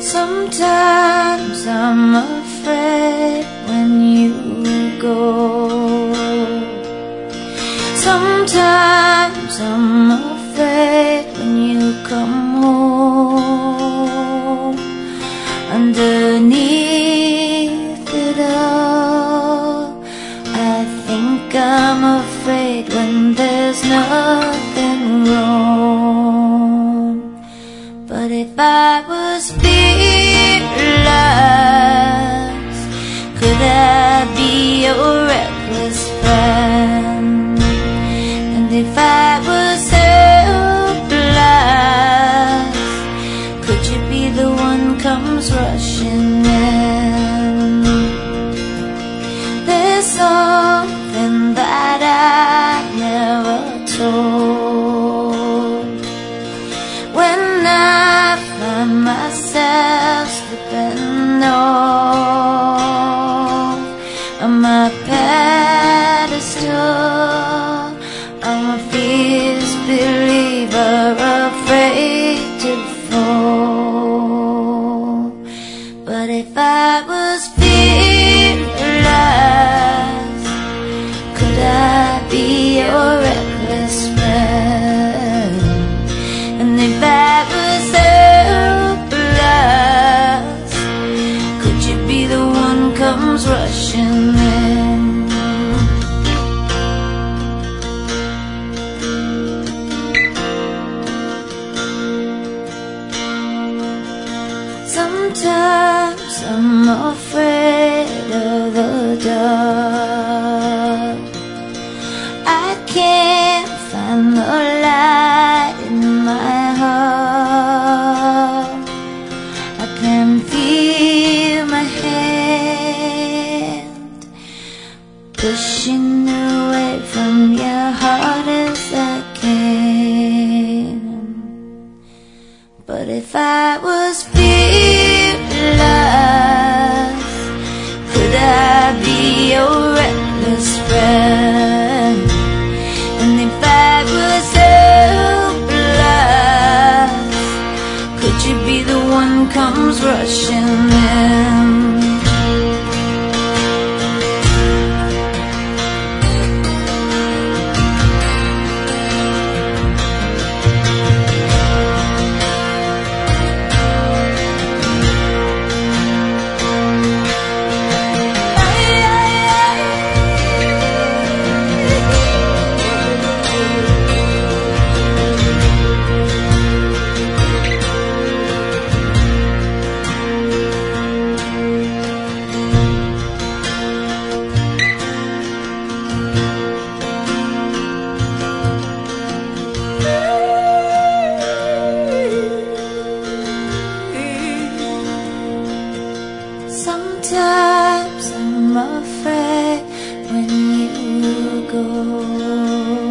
Sometimes I'm afraid when you go. Sometimes I'm afraid when you come home. Underneath it all, I think I'm afraid when there's nothing wrong. But if I was fearless, could I be your reckless friend? And if I was helpless, could you be the one comes rushing in? There's something that I never told. When I find myself slipping off of my pedestal, I'm a fierce believer, afraid to fall. But if I was fearless, could I be your reckless friend? And if I was helpless, could you be the one comes rushing in? Sometimes I'm afraid of the dark. I can't find the light in my heart. I can feel my hand pushing away from your heart as I can. But if I was fearless, could I be your reckless friend? And if I was helpless, could you be the one comes rushing in? Sometimes I'm afraid when you go.